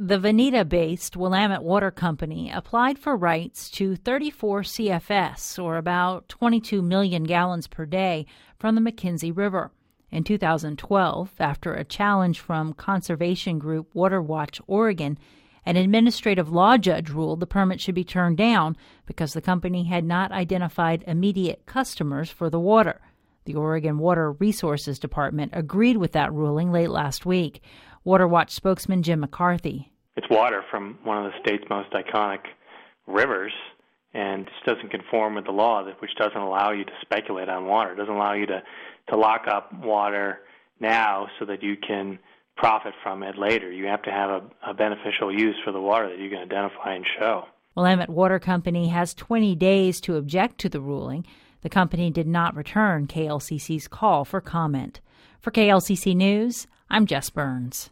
The Veneta-based Willamette Water Company applied for rights to 34 CFS, or about 22 million gallons per day, from the McKenzie River. In 2012, after a challenge from conservation group Water Watch Oregon, an administrative law judge ruled the permit should be turned down because the company had not identified immediate customers for the water. The Oregon Water Resources Department agreed with that ruling late last week. Water Watch spokesman Jim McCarthy. It's water from one of the state's most iconic rivers, and this doesn't conform with the law, which doesn't allow you to speculate on water. It doesn't allow you to lock up water now so that you can profit from it later. You have to have a beneficial use for the water that you can identify and show. Willamette Water Company has 20 days to object to the ruling. The company did not return KLCC's call for comment. For KLCC News, I'm Jess Burns.